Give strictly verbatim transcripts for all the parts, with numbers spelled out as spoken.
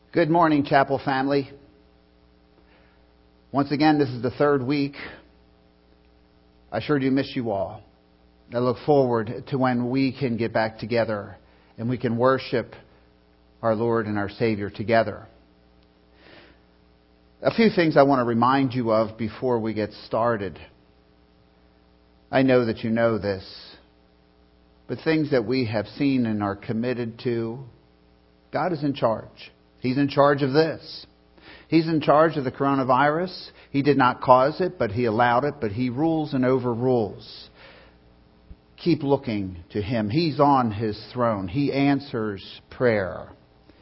Good morning, Chapel family. Once again, this is the third week. I sure do miss you all. I look forward to when we can get back together and we can worship our Lord and our Savior together. A few things I want to remind you of before we get started. I know that you know this, but things that we have seen and are committed to, God is in charge. He's in charge of this. He's in charge of the coronavirus. He did not cause it, but He allowed it, but He rules and overrules. Keep looking to Him. He's on His throne. He answers prayer.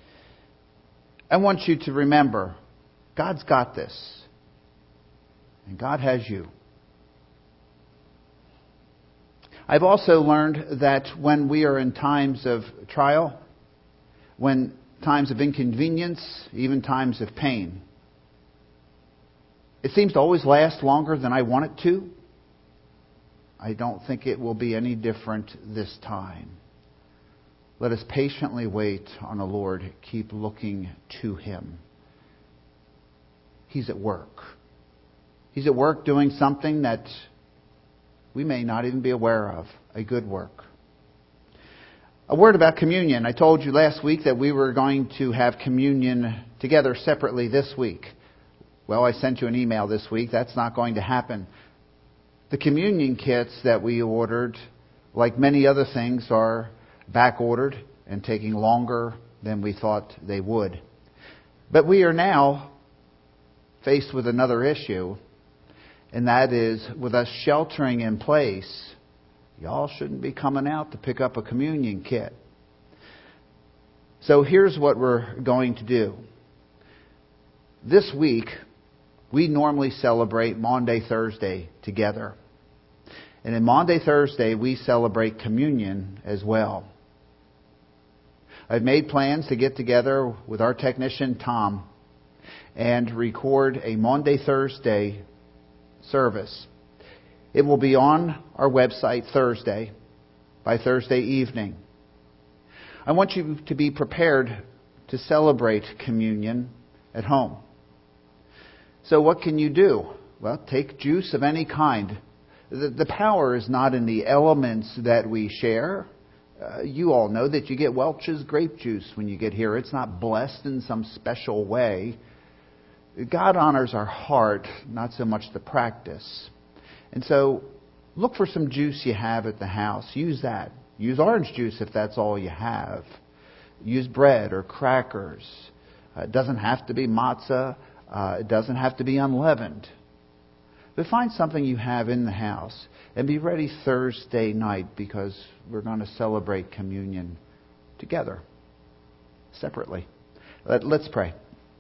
I want you to remember, God's got this. And God has you. I've also learned that when we are in times of trial, when times of inconvenience, even times of pain, it seems to always last longer than I want it to. I don't think it will be any different this time. Let us patiently wait on the Lord. Keep looking to Him. He's at work. He's at work doing something that we may not even be aware of. A good work. A word about communion. I told you last week that we were going to have communion together separately this week. Well, I sent you an email this week. That's not going to happen. The communion kits that we ordered, like many other things, are back ordered and taking longer than we thought they would. But we are now faced with another issue, and that is with us sheltering in place. Y'all shouldn't be coming out to pick up a communion kit. So here's what we're going to do. This week, we normally celebrate Maundy Thursday together. And in Maundy Thursday, we celebrate communion as well. I've made plans to get together with our technician, Tom, and record a Maundy Thursday service. It will be on our website Thursday, by Thursday evening. I want you to be prepared to celebrate communion at home. So what can you do? Well, take juice of any kind. The, the power is not in the elements that we share. Uh, you all know that you get Welch's grape juice when you get here. It's not blessed in some special way. God honors our heart, not so much the practice. And so, look for some juice you have at the house. Use that. Use orange juice if that's all you have. Use bread or crackers. Uh, it doesn't have to be matzah. Uh, it doesn't have to be unleavened. But find something you have in the house and be ready Thursday night because we're going to celebrate communion together, separately. Let, let's pray.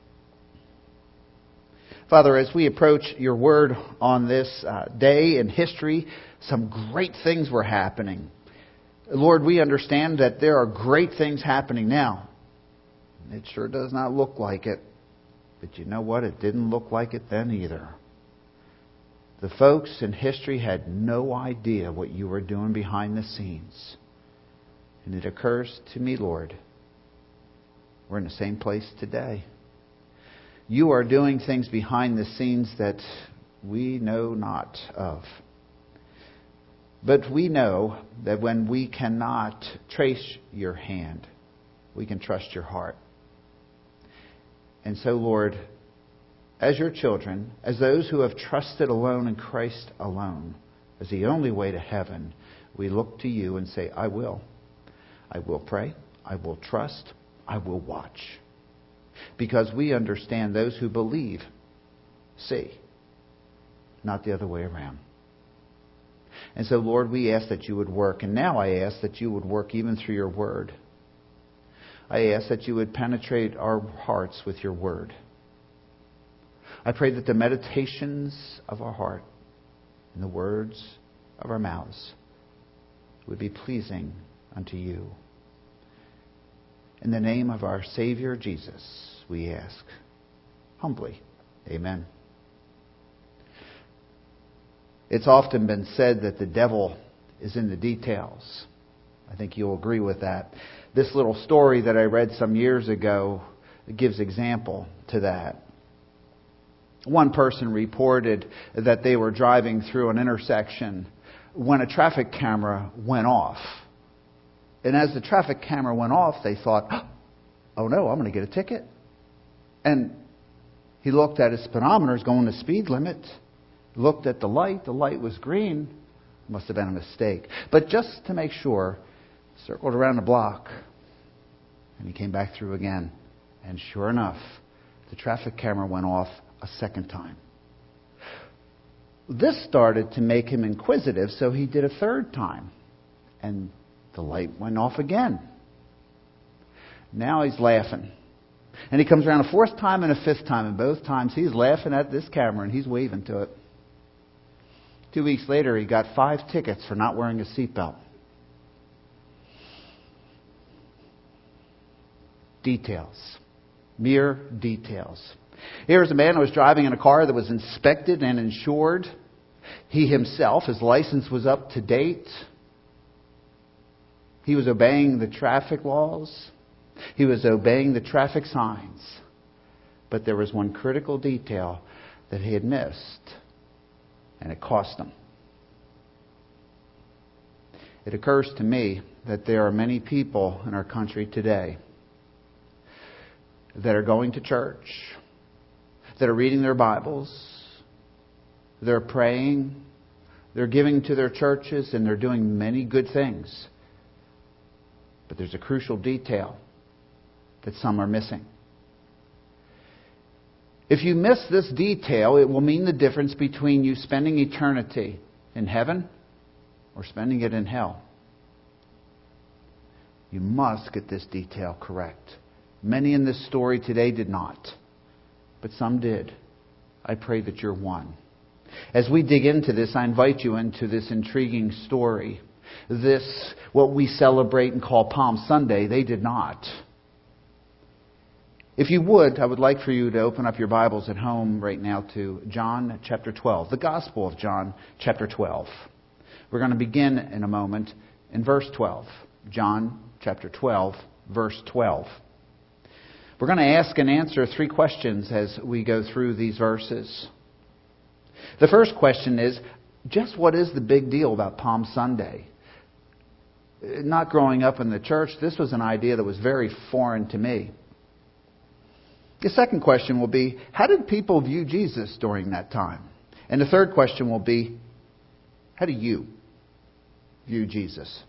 Father, as we approach your word on this uh, day in history, some great things were happening. Lord, we understand that there are great things happening now. It sure does not look like it. But you know what? It didn't look like it then either. The folks in history had no idea what you were doing behind the scenes. And it occurs to me, Lord, we're in the same place today. You are doing things behind the scenes that we know not of. But we know that when we cannot trace your hand, we can trust your heart. And so, Lord, as your children, as those who have trusted alone in Christ alone, as the only way to heaven, we look to you and say, I will. I will pray. I will trust. I will watch. Because we understand those who believe see, not the other way around. And so, Lord, we ask that you would work. And now I ask that you would work even through your word. I ask that you would penetrate our hearts with your word. I pray that the meditations of our heart and the words of our mouths would be pleasing unto you. In the name of our Savior Jesus, we ask humbly. Amen. It's often been said that the devil is in the details. I think you'll agree with that. This little story that I read some years ago gives example to that. One person reported that they were driving through an intersection when a traffic camera went off. And as the traffic camera went off, they thought, oh no, I'm going to get a ticket. And he looked at his speedometers going the speed limit, looked at the light, the light was green. Must have been a mistake. But just to make sure, circled around the block, and he came back through again. And sure enough, the traffic camera went off a second time. This started to make him inquisitive, so he did a third time. And the light went off again. Now he's laughing. And he comes around a fourth time and a fifth time, and both times he's laughing at this camera and he's waving to it. Two weeks later, he got five tickets for not wearing a seatbelt. Details. Mere details. Here's a man who was driving in a car that was inspected and insured. He himself, his license was up to date. He was obeying the traffic laws. He was obeying the traffic signs. But there was one critical detail that he had missed, and it cost him. It occurs to me that there are many people in our country today that are going to church, that are reading their Bibles, they're praying, they're giving to their churches, and they're doing many good things. But there's a crucial detail that some are missing. If you miss this detail, it will mean the difference between you spending eternity in heaven or spending it in hell. You must get this detail correct. Many in this story today did not, but some did. I pray that you're one. As we dig into this, I invite you into this intriguing story. This, what we celebrate and call Palm Sunday, they did not. If you would, I would like for you to open up your Bibles at home right now to John chapter twelve, the Gospel of John chapter twelve. We're going to begin in a moment in verse twelve. John chapter twelve, verse twelve. We're going to ask and answer three questions as we go through these verses. The first question is, just what is the big deal about Palm Sunday? Not growing up in the church, this was an idea that was very foreign to me. The second question will be, how did people view Jesus during that time? And the third question will be, how do you view Jesus?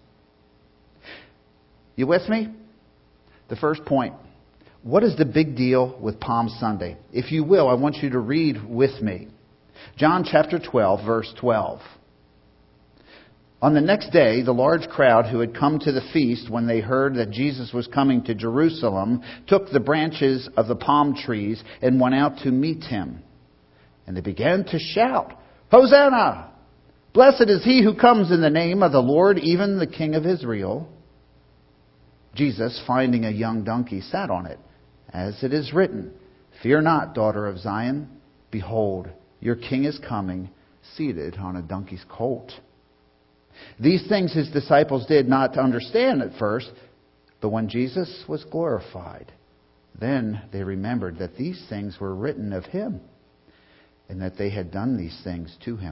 You with me? The first point. What is the big deal with Palm Sunday? If you will, I want you to read with me. John chapter twelve, verse twelve. On the next day, the large crowd who had come to the feast when they heard that Jesus was coming to Jerusalem took the branches of the palm trees and went out to meet him. And they began to shout, Hosanna! Blessed is he who comes in the name of the Lord, even the King of Israel. Jesus, finding a young donkey, sat on it. As it is written, Fear not, daughter of Zion. Behold, your king is coming, seated on a donkey's colt. These things his disciples did not understand at first, but when Jesus was glorified, then they remembered that these things were written of him, and that they had done these things to him.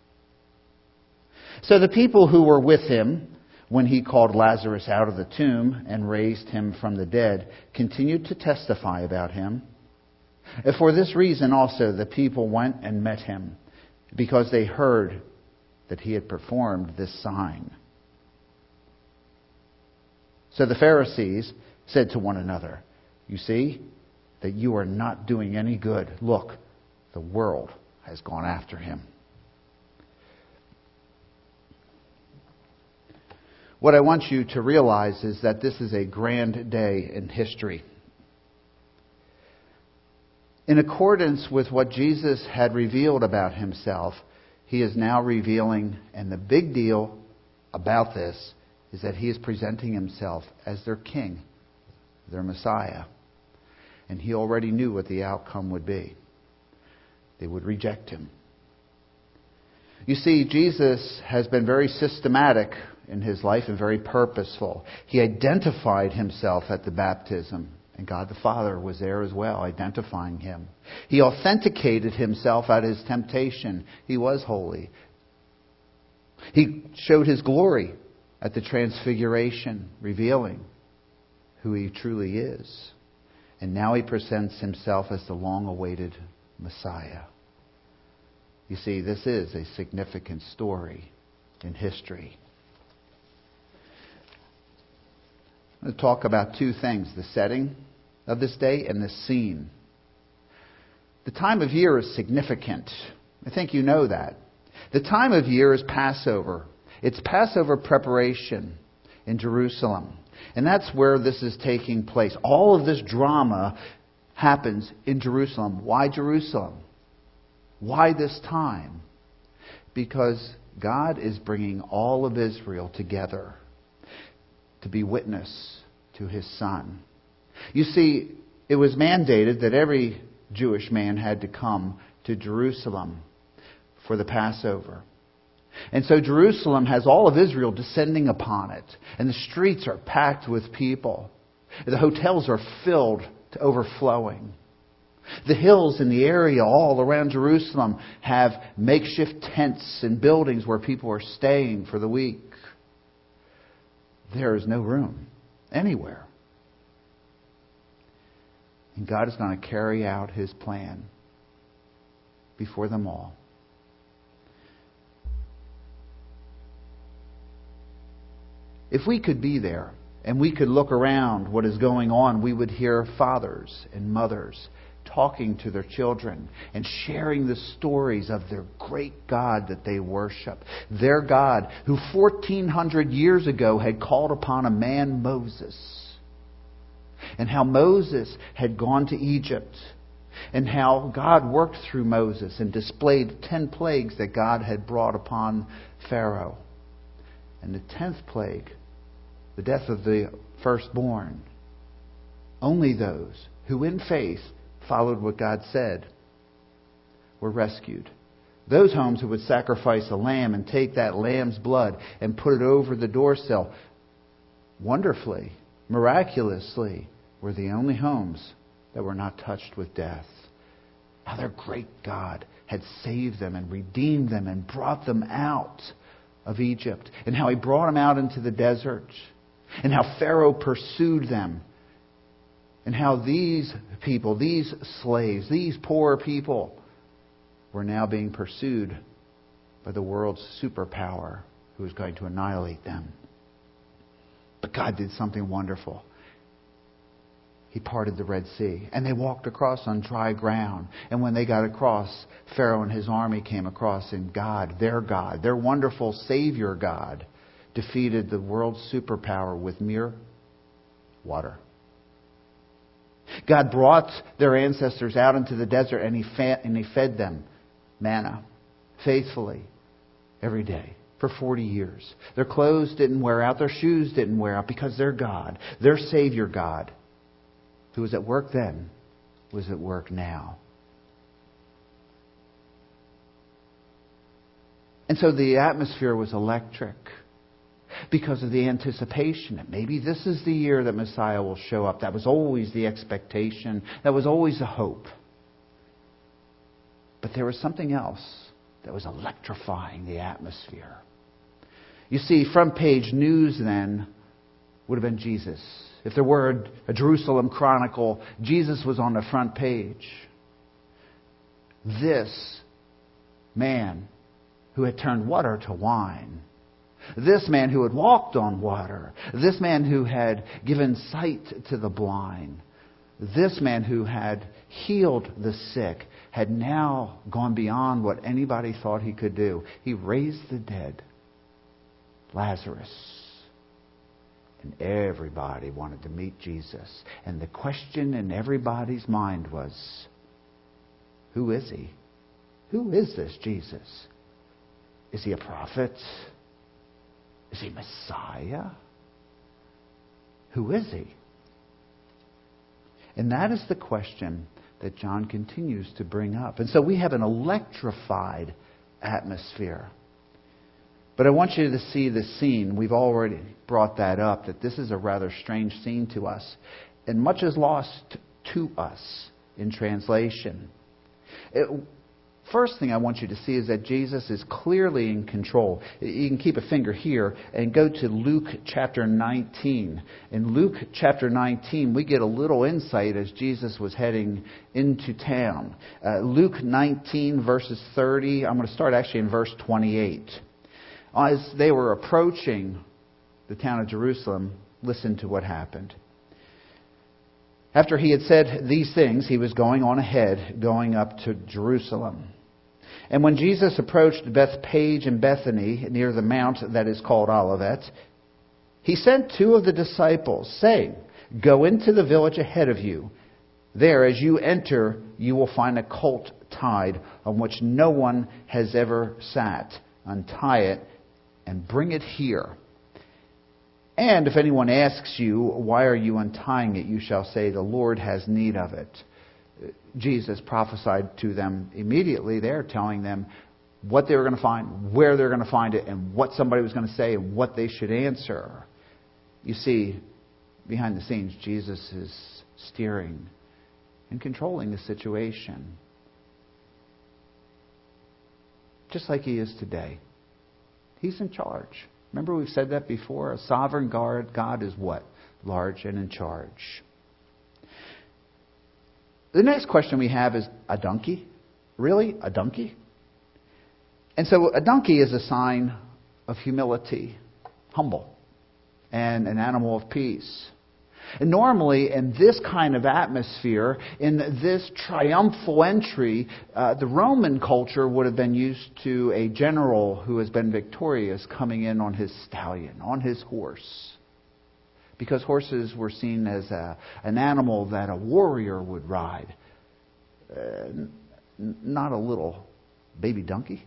So the people who were with him, when he called Lazarus out of the tomb and raised him from the dead, continued to testify about him. And for this reason also the people went and met him, because they heard that he had performed this sign. So the Pharisees said to one another, You see that you are not doing any good. Look, the world has gone after him. What I want you to realize is that this is a grand day in history. In accordance with what Jesus had revealed about himself, he is now revealing, and the big deal about this is that he is presenting himself as their king, their Messiah. And he already knew what the outcome would be. They would reject him. You see, Jesus has been very systematic in his life and very purposeful. He identified himself at the baptism And God the Father was there as well, identifying him. He authenticated himself at his temptation. He was holy. He showed his glory at the transfiguration, revealing who he truly is. And now he presents himself as the long-awaited Messiah. You see, this is a significant story in history. I'm going to talk about two things: the setting of this day and the scene. The time of year is significant. I think you know that. The time of year is Passover. It's Passover preparation in Jerusalem. And that's where this is taking place. All of this drama happens in Jerusalem. Why Jerusalem? Why this time? Because God is bringing all of Israel together to be witness to his Son. You see, it was mandated that every Jewish man had to come to Jerusalem for the Passover. And so Jerusalem has all of Israel descending upon it. And the streets are packed with people. The hotels are filled to overflowing. The hills in the area all around Jerusalem have makeshift tents and buildings where people are staying for the week. There is no room anywhere. And God is going to carry out his plan before them all. If we could be there and we could look around what is going on, we would hear fathers and mothers talking to their children and sharing the stories of their great God that they worship. Their God who fourteen hundred years ago had called upon a man, Moses. And how Moses had gone to Egypt. And how God worked through Moses and displayed ten plagues that God had brought upon Pharaoh. And the tenth plague, the death of the firstborn. Only those who in faith followed what God said were rescued. Those homes who would sacrifice a lamb and take that lamb's blood and put it over the doorsill, wonderfully, miraculously, were the only homes that were not touched with death. How their great God had saved them and redeemed them and brought them out of Egypt. And how he brought them out into the desert. And how Pharaoh pursued them. And how these people, these slaves, these poor people were now being pursued by the world's superpower who was going to annihilate them. But God did something wonderful. He parted the Red Sea. And they walked across on dry ground. And when they got across, Pharaoh and his army came across. And God, their God, their wonderful Savior God, defeated the world's superpower with mere water. God brought their ancestors out into the desert and he fed, and he fed them manna faithfully every day for forty years. Their clothes didn't wear out. Their shoes didn't wear out because their God, their Savior God, who was at work then, was at work now. And so the atmosphere was electric because of the anticipation that maybe this is the year that Messiah will show up. That was always the expectation. That was always the hope. But there was something else that was electrifying the atmosphere. You see, front page news then would have been Jesus. If there were a Jerusalem Chronicle, Jesus was on the front page. This man who had turned water to wine. This man who had walked on water. This man who had given sight to the blind. This man who had healed the sick had now gone beyond what anybody thought he could do. He raised the dead. Lazarus. And everybody wanted to meet Jesus. And the question in everybody's mind was, who is he? Who is this Jesus? Is he a prophet? Is he Messiah? Who is he? And that is the question that John continues to bring up. And so we have an electrified atmosphere. But I want you to see the scene. We've already brought that up, that this is a rather strange scene to us. and much is lost to us in translation. It, First thing I want you to see is that Jesus is clearly in control. You can keep a finger here and go to Luke chapter nineteen. In Luke chapter nineteen, we get a little insight as Jesus was heading into town. Uh, Luke nineteen, verses thirty. I'm going to start actually in verse twenty-eight. As they were approaching the town of Jerusalem, listen to what happened. After he had said these things, he was going on ahead, going up to Jerusalem. And when Jesus approached Bethpage and Bethany, near the mount that is called Olivet, he sent two of the disciples, saying, "Go into the village ahead of you. There, as you enter, you will find a colt tied, on which no one has ever sat. Untie it and bring it here. And if anyone asks you, 'Why are you untying it?' you shall say, 'The Lord has need of it.'" Jesus prophesied to them immediately there, telling them what they were going to find, where they were going to find it, and what somebody was going to say, and what they should answer. You see, behind the scenes, Jesus is steering and controlling the situation. Just like He is today. He's in charge. Remember we've said that before? A sovereign God, God is what? Large and in charge. The next question we have is, a donkey? Really? A donkey? And so a donkey is a sign of humility, humble, and an animal of peace. And normally, in this kind of atmosphere, in this triumphal entry, uh, the Roman culture would have been used to a general who has been victorious coming in on his stallion, on his horse. Because horses were seen as a, an animal that a warrior would ride. Uh, n- not a little baby donkey.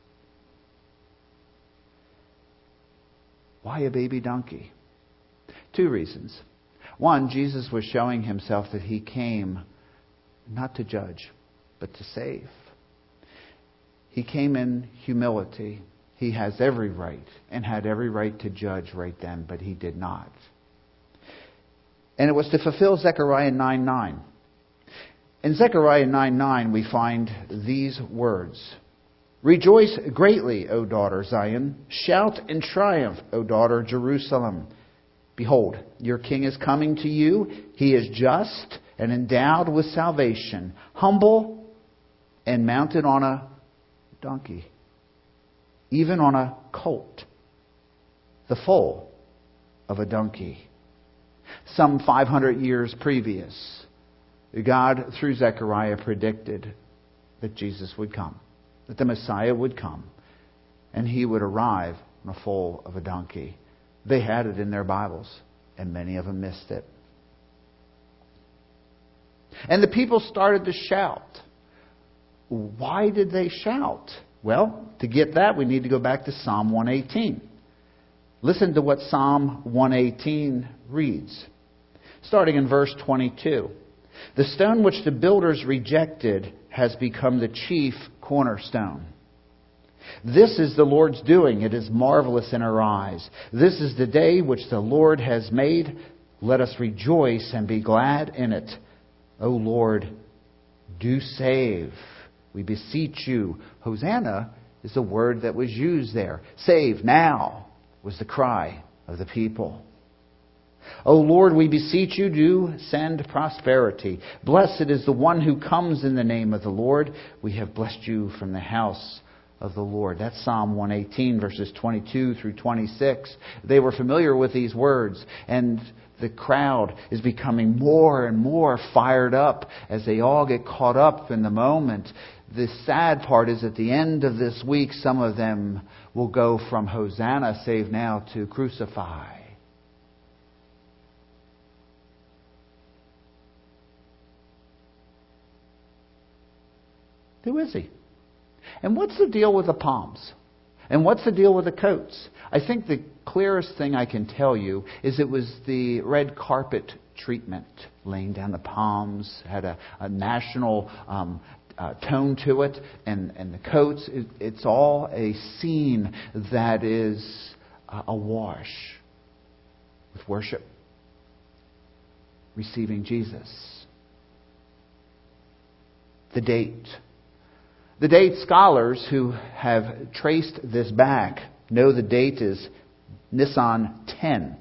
Why a baby donkey? Two reasons. One, Jesus was showing Himself that He came not to judge, but to save. He came in humility. He has every right and had every right to judge right then, but He did not. And it was to fulfill Zechariah nine nine. In Zechariah nine nine, we find these words. "Rejoice greatly, O daughter Zion. Shout in triumph, O daughter Jerusalem. Behold, your king is coming to you. He is just and endowed with salvation, humble and mounted on a donkey, even on a colt, the foal of a donkey." Some five hundred years previous, God, through Zechariah, predicted that Jesus would come, that the Messiah would come, and He would arrive on the foal of a donkey. They had it in their Bibles, and many of them missed it. And the people started to shout. Why did they shout? Well, to get that, we need to go back to Psalm one eighteen. Listen to what Psalm one eighteen reads. Starting in verse twenty-two. "The stone which the builders rejected has become the chief cornerstone. This is the Lord's doing. It is marvelous in our eyes. This is the day which the Lord has made. Let us rejoice and be glad in it. O Lord, do save. We beseech you." Hosanna is the word that was used there. Save now was the cry of the people. "O Lord, we beseech you, do send prosperity. Blessed is the one who comes in the name of the Lord. We have blessed you from the house of the Lord." That's Psalm one eighteen, verses twenty-two through twenty-six. They were familiar with these words, and the crowd is becoming more and more fired up as they all get caught up in the moment. The sad part is at the end of this week, some of them will go from Hosanna, save now, to crucify. Who is He? And what's the deal with the palms? And what's the deal with the coats? I think the clearest thing I can tell you is it was the red carpet treatment, laying down the palms, had a, a national um, uh, tone to it, and, and the coats, it, it's all a scene that is uh, awash with worship. receiving Jesus. The date. The date, scholars who have traced this back know the date is Nisan ten.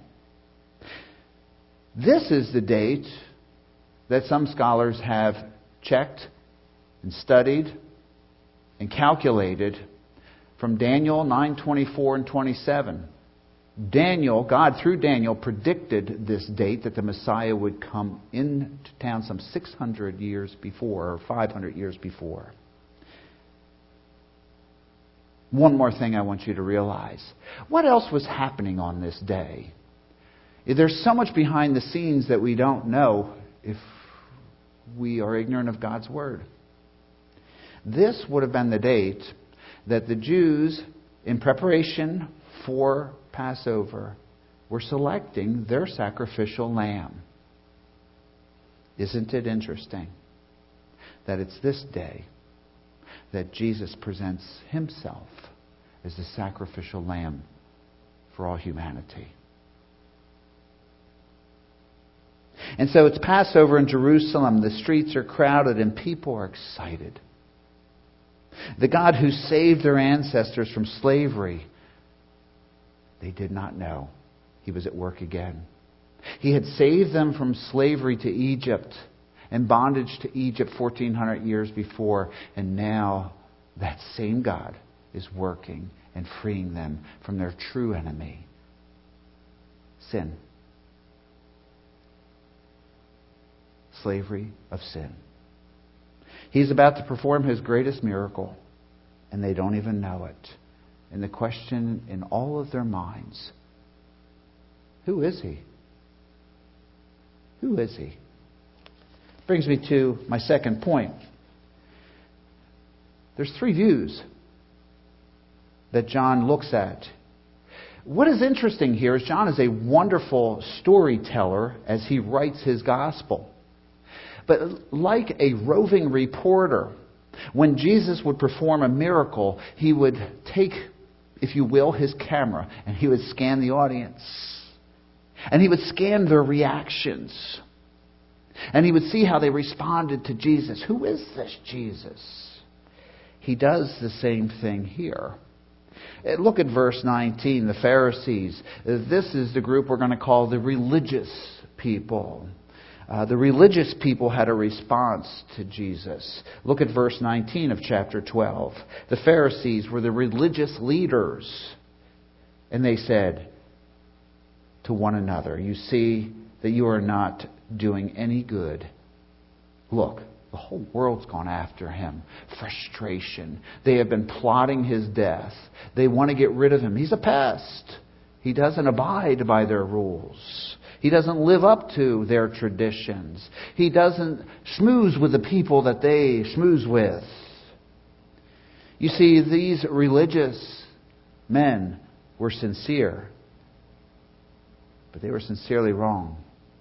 This is the date that some scholars have checked and studied and calculated from Daniel nine twenty-four and twenty-seven. Daniel, God through Daniel, predicted this date that the Messiah would come into town some six hundred years before, or five hundred years before. One more thing I want you to realize. What else was happening on this day? There's so much behind the scenes that we don't know if we are ignorant of God's Word. This would have been the date that the Jews, in preparation for Passover, were selecting their sacrificial lamb. Isn't it interesting that it's this day that Jesus presents Himself as the sacrificial lamb for all humanity? And so it's Passover in Jerusalem. The streets are crowded and people are excited. The God who saved their ancestors from slavery, they did not know He was at work again. He had saved them from slavery to Egypt and bondage to Egypt fourteen hundred years before. And now that same God is working and freeing them from their true enemy, sin. Slavery of sin. He's about to perform His greatest miracle, and they don't even know it. And the question in all of their minds, who is He? Who is He? Brings me to my second point. There's three views that John looks at. What is interesting here is John is a wonderful storyteller as he writes his gospel. But like a roving reporter, when Jesus would perform a miracle, He would take, if you will, His camera, and He would scan the audience. And He would scan their reactions. And He would see how they responded to Jesus. Who is this Jesus? He does the same thing here. Look at verse nineteen, the Pharisees. This is the group we're going to call the religious people. Uh, the religious people had a response to Jesus. Look at verse nineteen of chapter twelve. The Pharisees were the religious leaders. And they said to one another, "You see that you are not doing any good. Look, the whole world's gone after Him. Frustration. They have been plotting His death. They want to get rid of Him. He's a pest. He doesn't abide by their rules. He doesn't live up to their traditions. He doesn't schmooze with the people that they schmooze with." You see, these religious men were sincere, but they were sincerely wrong.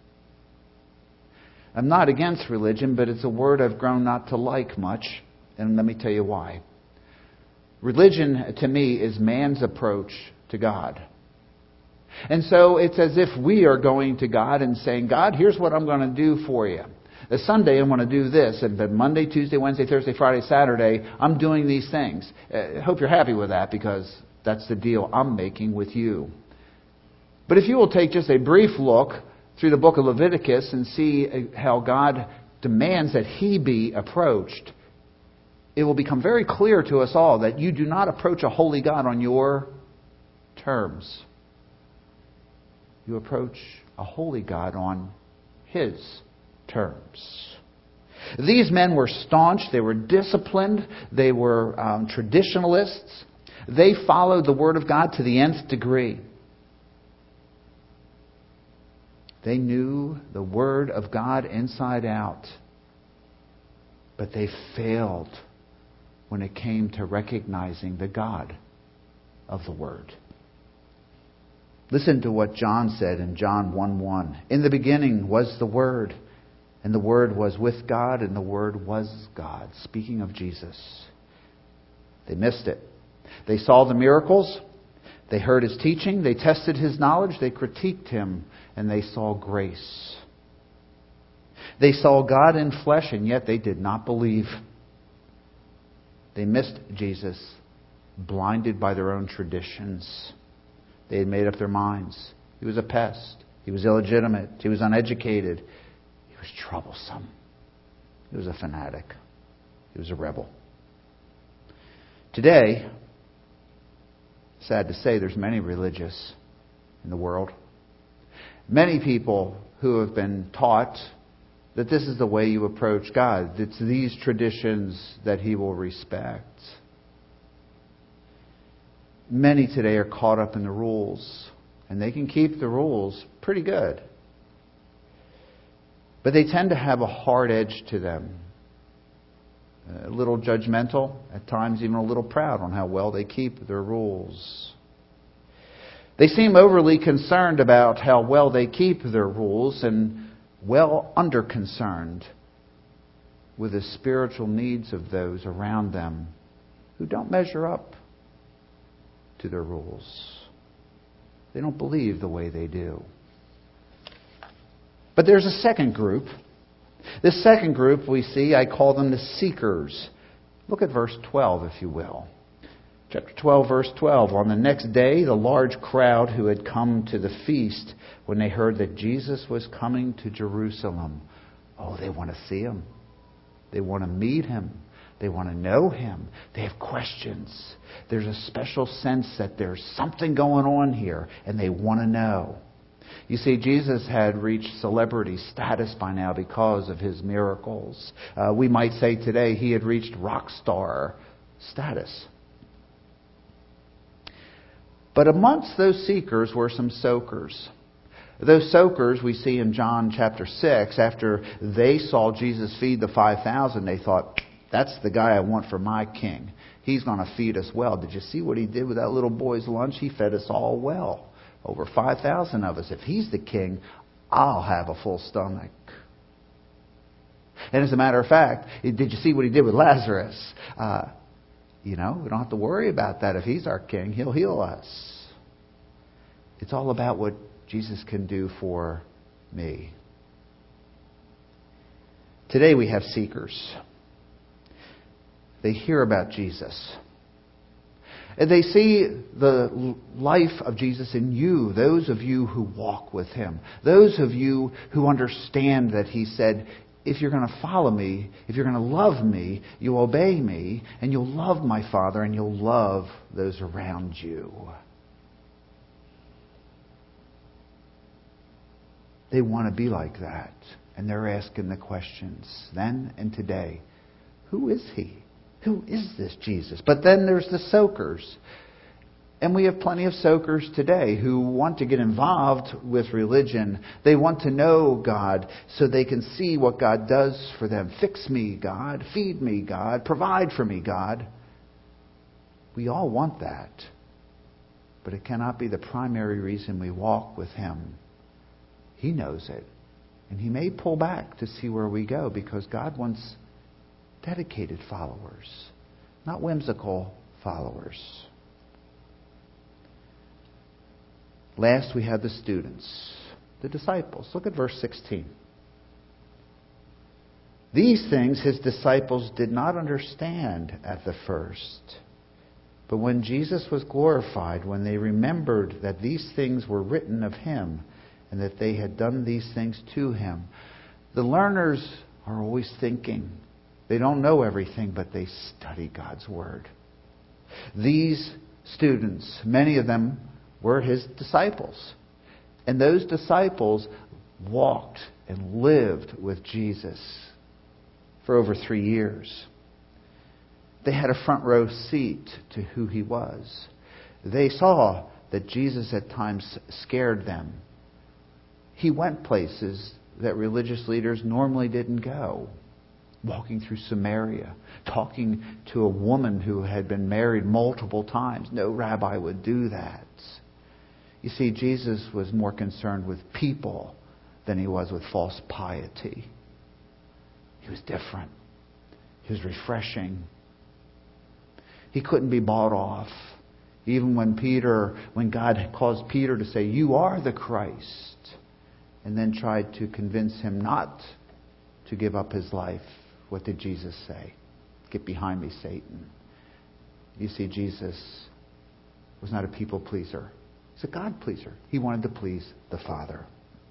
I'm not against religion, but it's a word I've grown not to like much, and let me tell you why. Religion, to me, is man's approach to God. And so it's as if we are going to God and saying, "God, here's what I'm going to do for you. This Sunday I'm going to do this, and then Monday, Tuesday, Wednesday, Thursday, Friday, Saturday, I'm doing these things. I hope you're happy with that, because that's the deal I'm making with you." But if you will take just a brief look through the book of Leviticus and see how God demands that He be approached, it will become very clear to us all that you do not approach a holy God on your terms. You approach a holy God on His terms. These men were staunch, they were disciplined, they were um, traditionalists. They followed the Word of God to the nth degree. They knew the Word of God inside out. But they failed when it came to recognizing the God of the Word. Listen to what John said in John one one. "In the beginning was the Word, and the Word was with God, and the Word was God." Speaking of Jesus. They missed it. They saw the miracles. They heard His teaching. They tested His knowledge. They critiqued Him. And they saw grace. They saw God in flesh, and yet they did not believe. They missed Jesus, blinded by their own traditions. They had made up their minds. He was a pest. He was illegitimate. He was uneducated. He was troublesome. He was a fanatic. He was a rebel. Today, sad to say, there's many religious in the world. Many people who have been taught that this is the way you approach God. It's these traditions that He will respect. Many today are caught up in the rules, and they can keep the rules pretty good. But they tend to have a hard edge to them. A little judgmental, at times even a little proud on how well they keep their rules. They seem overly concerned about how well they keep their rules and well under-concerned with the spiritual needs of those around them who don't measure up to their rules. They don't believe the way they do. But there's a second group. This second group we see, I call them the seekers. Look at verse twelve, if you will. Chapter twelve, verse twelve. On the next day, the large crowd who had come to the feast, when they heard that Jesus was coming to Jerusalem, oh, they want to see Him. They want to meet Him. They want to know Him. They have questions. There's a special sense that there's something going on here, and they want to know. You see, Jesus had reached celebrity status by now because of His miracles. Uh, we might say today He had reached rock star status. But amongst those seekers were some soakers. Those soakers we see in John chapter six, after they saw Jesus feed the five thousand, they thought, that's the guy I want for my king. He's going to feed us well. Did you see what He did with that little boy's lunch? He fed us all well. Over five thousand of us. If He's the king, I'll have a full stomach. And as a matter of fact, did you see what He did with Lazarus? Uh, you know, we don't have to worry about that. If He's our king, He'll heal us. It's all about what Jesus can do for me. Today we have seekers. They hear about Jesus. And they see the life of Jesus in you, those of you who walk with Him. Those of you who understand that He said, if you're going to follow me, if you're going to love me, you'll obey me, and you'll love my Father, and you'll love those around you. They want to be like that. And they're asking the questions then and today. Who is He? Who is this Jesus? But then there's the soakers. And we have plenty of soakers today who want to get involved with religion. They want to know God so they can see what God does for them. Fix me, God. Feed me, God. Provide for me, God. We all want that. But it cannot be the primary reason we walk with Him. He knows it. And He may pull back to see where we go because God wants dedicated followers, not whimsical followers. Last, we have the students, the disciples. Look at verse sixteen. These things His disciples did not understand at the first. But when Jesus was glorified, when they remembered that these things were written of Him, and that they had done these things to Him. The learners are always thinking. They don't know everything, but they study God's Word. These students, many of them were His disciples. And those disciples walked and lived with Jesus for over three years. They had a front row seat to who He was. They saw that Jesus at times scared them. He went places that religious leaders normally didn't go. Walking through Samaria, talking to a woman who had been married multiple times. No rabbi would do that. You see, Jesus was more concerned with people than He was with false piety. He was different. He was refreshing. He couldn't be bought off. Even when Peter, when God caused Peter to say, "You are the Christ," and then tried to convince him not to give up his life, what did Jesus say? Get behind me, Satan. You see, Jesus was not a people pleaser. He's a God pleaser. He wanted to please the Father.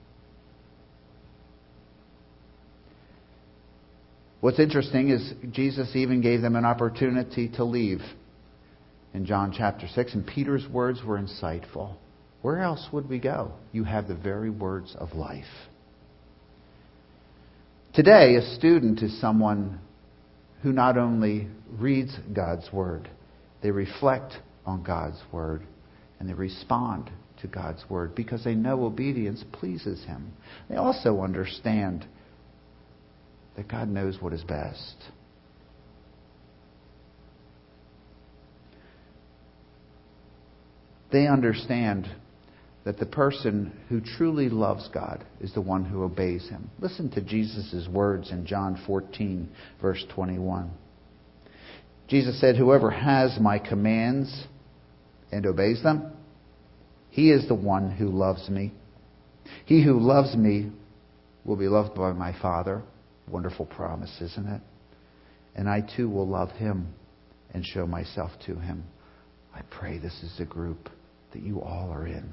What's interesting is Jesus even gave them an opportunity to leave in John chapter six, and Peter's words were insightful. Where else would we go? You have the very words of life. Today, a student is someone who not only reads God's Word, they reflect on God's Word, and they respond to God's Word because they know obedience pleases Him. They also understand that God knows what is best. They understand that the person who truly loves God is the one who obeys Him. Listen to Jesus' words in John fourteen, verse twenty-one. Jesus said, "Whoever has my commands and obeys them, he is the one who loves me. He who loves me will be loved by my Father." Wonderful promise, isn't it? "And I too will love him and show myself to him." I pray this is the group that you all are in.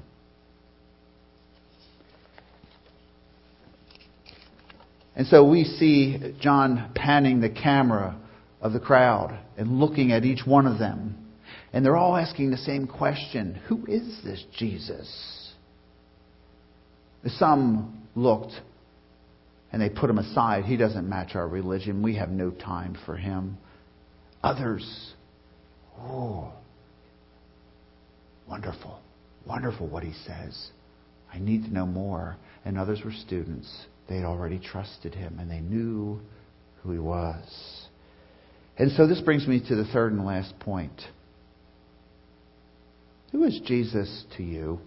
And so we see John panning the camera of the crowd and looking at each one of them. And they're all asking the same question: who is this Jesus? Some looked and they put him aside. He doesn't match our religion. We have no time for him. Others, oh, wonderful, wonderful what he says. I need to know more. And others were students. They had already trusted him and they knew who he was. And so this brings me to the third and last point. Who is Jesus to you?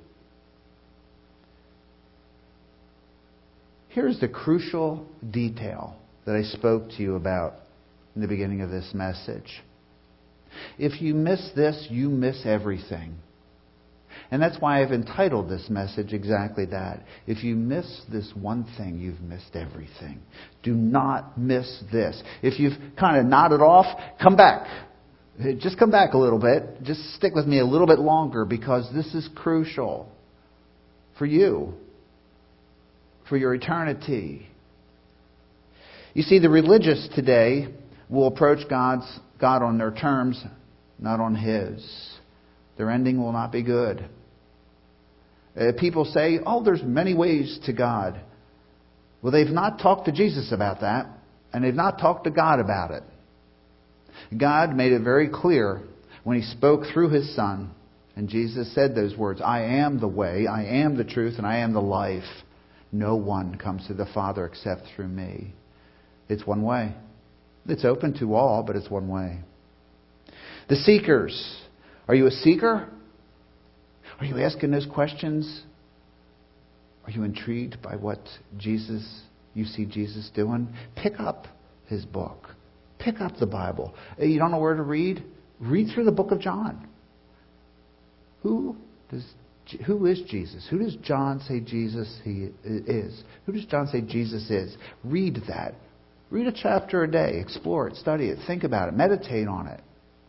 Here's the crucial detail that I spoke to you about in the beginning of this message. If you miss this, you miss everything. And that's why I've entitled this message exactly that. If you miss this one thing, you've missed everything. Do not miss this. If you've kind of nodded off, come back. Just come back a little bit. Just stick with me a little bit longer, because this is crucial for you, for your eternity. You see, the religious today will approach God's God on their terms, not on His. Their ending will not be good. Uh, people say, oh, there's many ways to God. Well, they've not talked to Jesus about that, and they've not talked to God about it. God made it very clear when He spoke through His Son, and Jesus said those words, I am the way, I am the truth, and I am the life. No one comes to the Father except through me. It's one way. It's open to all, but it's one way. The seekers. Are you a seeker? Are you asking those questions? Are you intrigued by what Jesus, you see Jesus doing? Pick up His book. Pick up the Bible. You don't know where to read? Read through the book of John. Who does Who is Jesus? Who does John say Jesus he is? Who does John say Jesus is? Read that. Read a chapter a day. Explore it. Study it. Think about it. Meditate on it.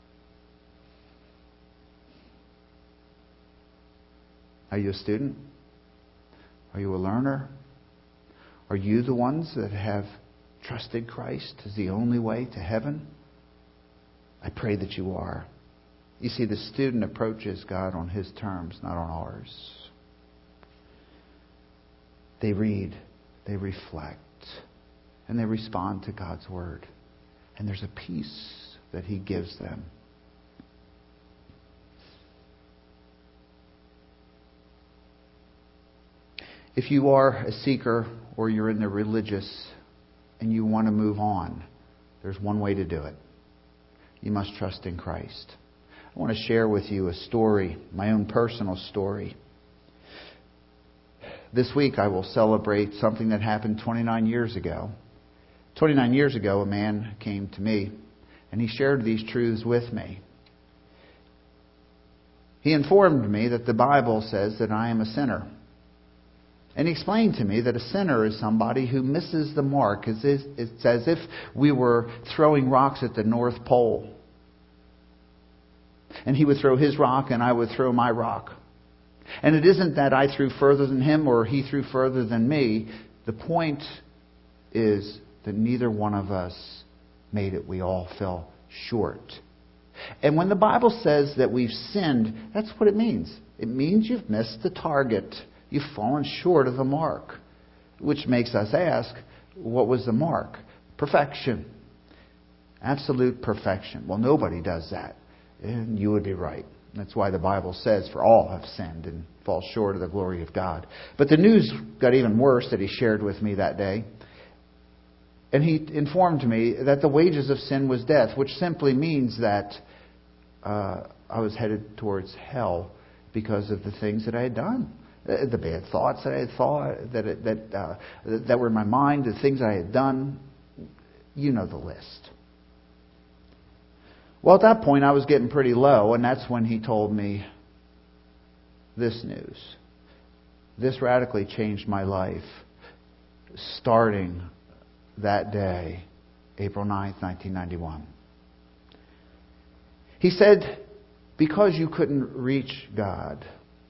Are you a student? Are you a learner? Are you the ones that have trusted Christ as the only way to heaven? I pray that you are. You see, the student approaches God on his terms, not on ours. They read, they reflect, and they respond to God's Word. And there's a peace that He gives them. If you are a seeker or you're in the religious and you want to move on, there's one way to do it. You must trust in Christ. I want to share with you a story, my own personal story. This week I will celebrate something that happened twenty-nine years ago. twenty-nine years ago, a man came to me and he shared these truths with me. He informed me that the Bible says that I am a sinner. And he explained to me that a sinner is somebody who misses the mark. It's it's as if we were throwing rocks at the North Pole. And he would throw his rock and I would throw my rock. And it isn't that I threw further than him or he threw further than me. The point is that neither one of us made it. We all fell short. And when the Bible says that we've sinned, that's what it means. It means you've missed the target. You've fallen short of the mark. Which makes us ask, what was the mark? Perfection. Absolute perfection. Well, nobody does that. And you would be right. That's why the Bible says, for all have sinned and fall short of the glory of God. But the news got even worse that he shared with me that day. And he informed me that the wages of sin was death, which simply means that uh, I was headed towards hell because of the things that I had done. The bad thoughts that I had thought, that that uh, that were in my mind, the things I had done. You know the list. Well, at that point, I was getting pretty low, and that's when he told me this news. This radically changed my life, starting that day, April ninth, nineteen ninety-one. He said, because you couldn't reach God,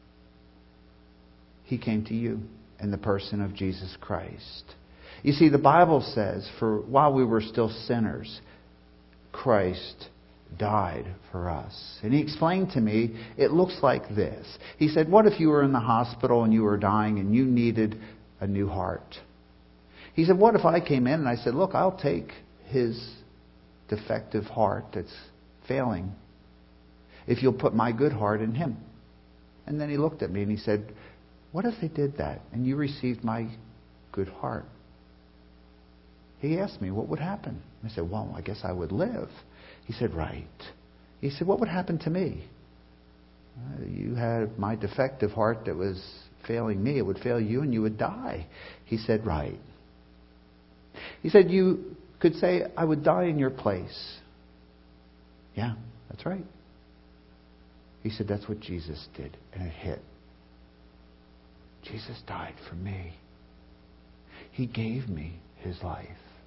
He came to you in the person of Jesus Christ. You see, the Bible says, for while we were still sinners, Christ died for us. And he explained to me, it looks like this. He said, what if you were in the hospital and you were dying and you needed a new heart? He said, what if I came in and I said, look, I'll take his defective heart that's failing if you'll put my good heart in him. And then he looked at me and he said, what if they did that and you received my good heart? He asked me, what would happen? I said, well, I guess I would live. He said, right. He said, what would happen to me? Uh, you had my defective heart that was failing me. It would fail you and you would die. He said, right. He said, you could say, I would die in your place. Yeah, that's right. He said, that's what Jesus did. And it hit. Jesus died for me. He gave me his life.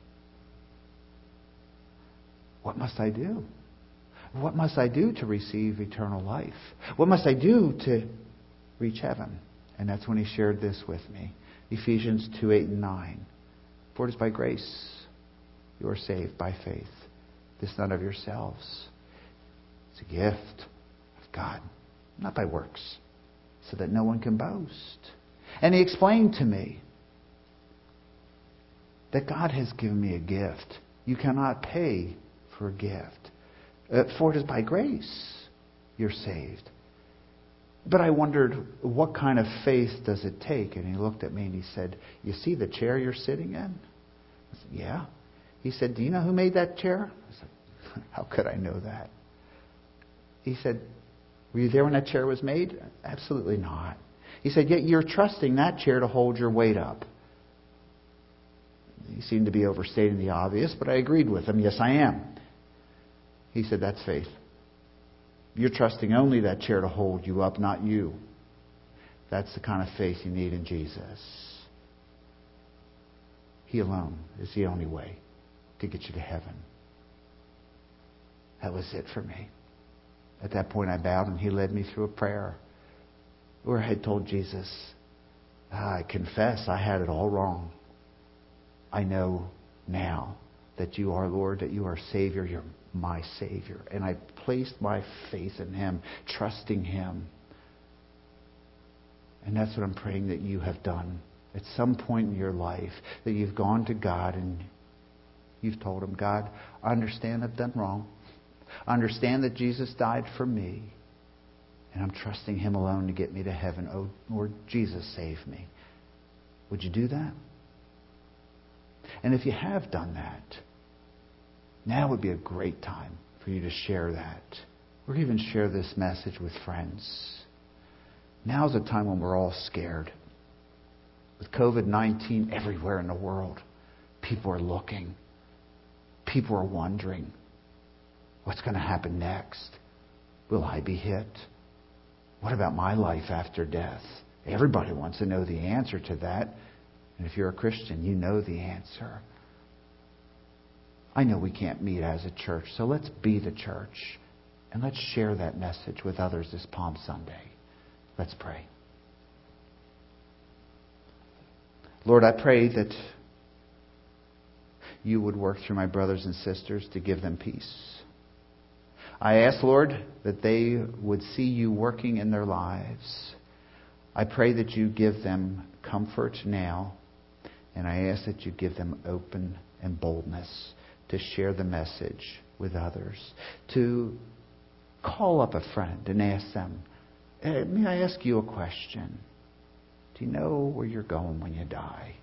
What must I do? What must I do to receive eternal life? What must I do to reach heaven? And that's when he shared this with me. Ephesians two, eight and nine. For it is by grace you are saved by faith. This not of yourselves. It's a gift of God, not by works, so that no one can boast. And he explained to me that God has given me a gift. You cannot pay for a gift. Uh, for it is by grace you're saved. But I wondered, what kind of faith does it take? And he looked at me and he said, you see the chair you're sitting in? I said, yeah. He said, do you know who made that chair? I said, how could I know that? He said, were you there when that chair was made? Absolutely not. He said, yet you're trusting that chair to hold your weight up. He seemed to be overstating the obvious, but I agreed with him. Yes, I am. He said, that's faith. You're trusting only that chair to hold you up, not you. That's the kind of faith you need in Jesus. He alone is the only way to get you to heaven. That was it for me. At that point I bowed and he led me through a prayer where I had told Jesus, I confess I had it all wrong. I know now that you are Lord, that you are Savior, you're my Savior. And I placed my faith in him, trusting him. And that's what I'm praying that you have done. At some point in your life, that you've gone to God and you've told him, God, I understand I've done wrong. I understand that Jesus died for me. And I'm trusting him alone to get me to heaven. Oh, Lord, Jesus, save me. Would you do that? And if you have done that, now would be a great time for you to share that. Or even share this message with friends. Now's a time when we're all scared. With covid nineteen everywhere in the world, people are looking. People are wondering, what's going to happen next? Will I be hit? What about my life after death? Everybody wants to know the answer to that. And if you're a Christian, you know the answer. I know we can't meet as a church, so let's be the church. And let's share that message with others this Palm Sunday. Let's pray. Lord, I pray that you would work through my brothers and sisters to give them peace. I ask, Lord, that they would see you working in their lives. I pray that you give them comfort now, and I ask that you give them open and boldness to share the message with others, to call up a friend and ask them, hey, may I ask you a question? Do you know where you're going when you die?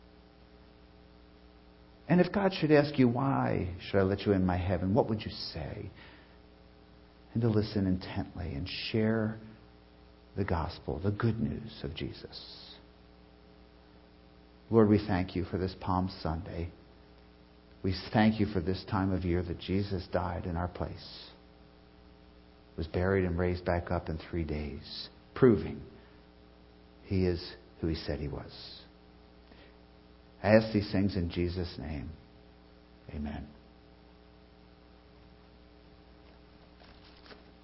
And if God should ask you, why should I let you in my heaven, what would you say? And to listen intently and share the gospel, the good news of Jesus. Lord, we thank you for this Palm Sunday. We thank you for this time of year that Jesus died in our place, was buried and raised back up in three days, proving he is who he said he was. I ask these things in Jesus' name. Amen.